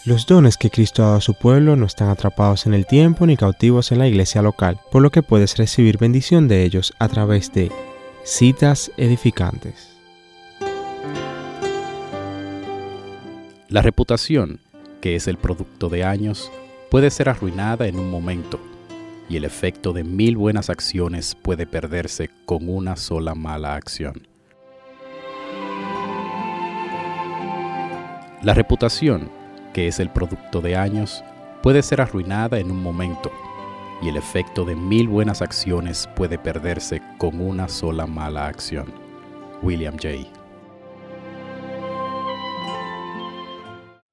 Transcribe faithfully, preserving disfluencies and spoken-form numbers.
Los dones que Cristo ha dado a su pueblo no están atrapados en el tiempo ni cautivos en la iglesia local, por lo que puedes recibir bendición de ellos a través de citas edificantes. La reputación, que es el producto de años, puede ser arruinada en un momento, y el efecto de mil buenas acciones puede perderse con una sola mala acción. La reputación, que es el producto de años, puede ser arruinada en un momento, y el efecto de mil buenas acciones puede perderse con una sola mala acción. William J.